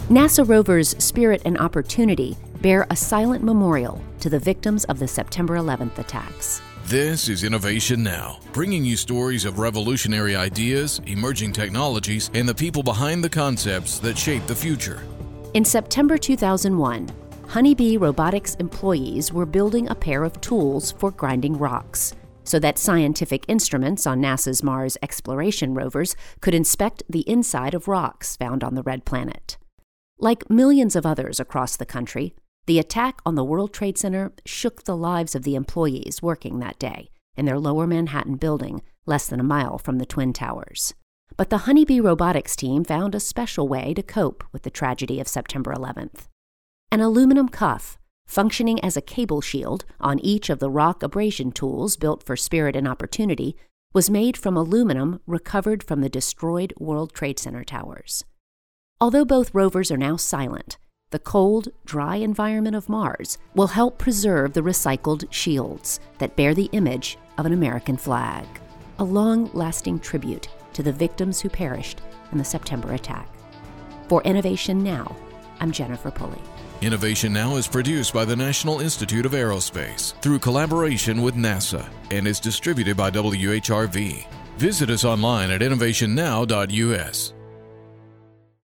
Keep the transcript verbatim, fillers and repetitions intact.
NASA rovers Spirit and Opportunity bear a silent memorial to the victims of the September eleventh attacks. This is Innovation Now, bringing you stories of revolutionary ideas, emerging technologies, and the people behind the concepts that shape the future. In September two thousand one, Honeybee Robotics employees were building a pair of tools for grinding rocks so that scientific instruments on NASA's Mars exploration rovers could inspect the inside of rocks found on the red planet. Like millions of others across the country, the attack on the World Trade Center shook the lives of the employees working that day in their Lower Manhattan building less than a mile from the Twin Towers. But the Honeybee Robotics team found a special way to cope with the tragedy of September eleventh. An aluminum cuff, functioning as a cable shield on each of the rock abrasion tools built for Spirit and Opportunity, was made from aluminum recovered from the destroyed World Trade Center towers. Although both rovers are now silent, the cold, dry environment of Mars will help preserve the recycled shields that bear the image of an American flag, a long-lasting tribute to the victims who perished in the September attack. For Innovation Now, I'm Jennifer Pulley. Innovation Now is produced by the National Institute of Aerospace through collaboration with NASA and is distributed by W H R V. Visit us online at innovation now dot U S.